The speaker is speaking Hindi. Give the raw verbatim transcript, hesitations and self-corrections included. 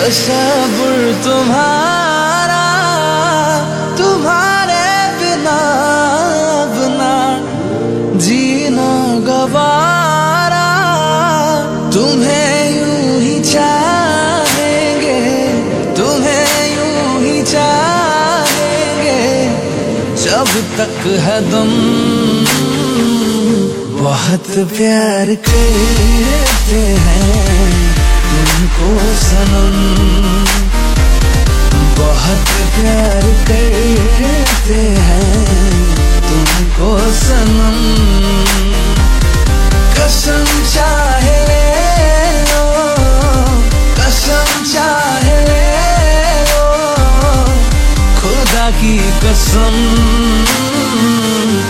तसव्वुर तुम्हारा, तुम्हारे बिना अपना जीना गवारा। तुम्हें यूं ही चाहेंगे, तुम्हें यूं ही चाहेंगे जब तक है दम। बहुत प्यार करते हैं तुमको सनम, बहुत प्यार करते हैं तुमको सनम। कसम चाहे ले लो, कसम चाहे ले लो, खुदा की कसम।